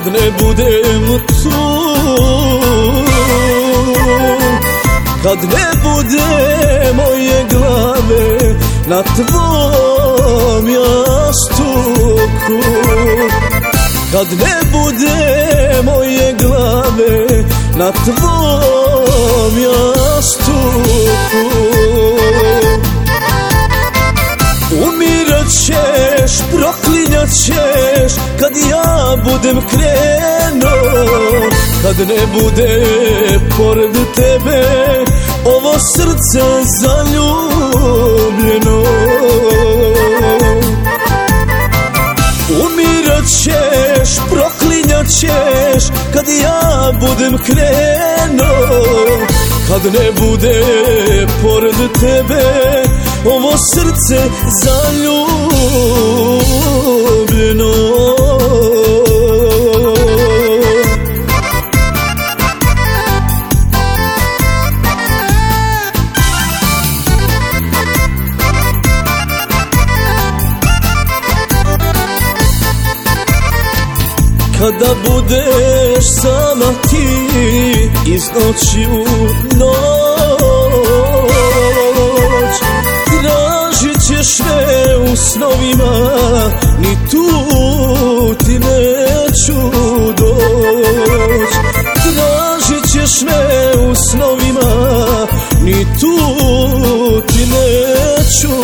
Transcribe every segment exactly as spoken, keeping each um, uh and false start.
kad ne budem tu, kad ne bude moje glave na tvom jastuku, kad ne bude moje glave na tvom jastuku. Umirat ćeš, proklinjat ćeš kad ja budem krenuo, kad ne bude pored tebe ovo srce zaljubljeno. Umirat ćeš, proklinjat ćeš kad ja budem krenuo, kad ne bude pored tebe ovo srce zaljubljeno. Kada budeš sama ti iz noći u noć, tražit ćeš me u snovima, ni tu ti neću doć. Tražit ćeš me u snovima, ni tu ti neću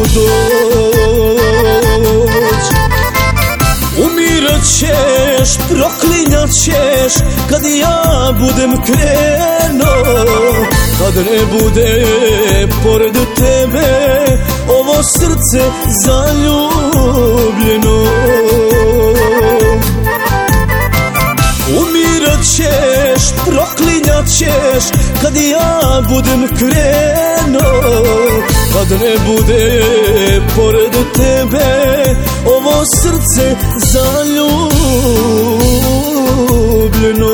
doć. Umirat ćeš, proklinjat ćeš kad ja budem krenuo, kad ne bude pored tebe ovo srce zaljubljeno. Umirat ćeš, proklinjat ćeš kad ja budem krenuo, kad ne bude pored tebe ovo srce zaljubljeno.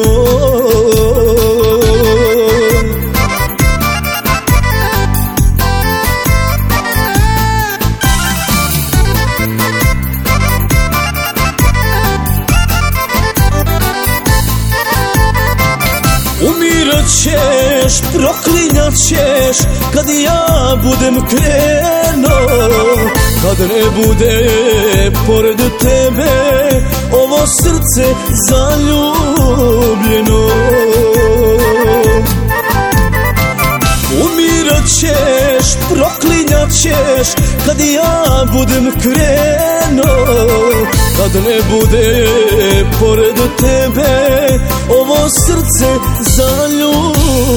Umirat ćeš, proklinjat ćeš kad ja budem krenuo, kad ne bude pored tebe ovo srce zaljubljeno. Umirat ćeš, proklinjat ćeš kad ja budem krenuo, kad ne bude pored tebe ovo srce zaljubljeno.